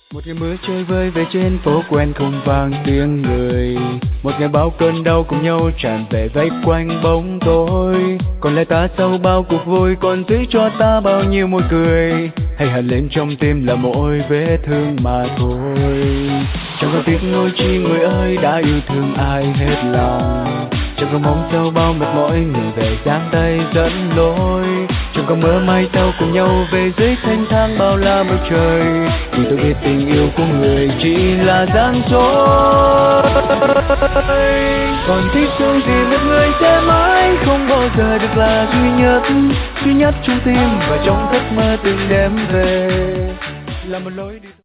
Một ngày mưa chơi vơi về trên phố quen không vang tiếng người. Một ngày bao cơn đau cùng nhau tràn về vây quanh bóng tối. Còn lại ta sau bao cuộc vui còn giữ cho ta bao nhiêu môi cười. Hay hằn lên trong tim là mỗi vết thương mà thôi. Chẳng có tiếc nuối chi người ơi đã yêu thương ai hết lòng. Chẳng có mong sau bao mệt mỏi người về giang tay dẫn lối. Chẳng có mơ mai sau cùng nhau về dưới thanh thang bao la bầu trời. Vì tôi biết tình yêu của người chỉ là gian dối. Còn thích thương thì một người sẽ mãi không bao giờ được là duy nhất trong tim và trong giấc mơ từng đêm về. Là một lối đi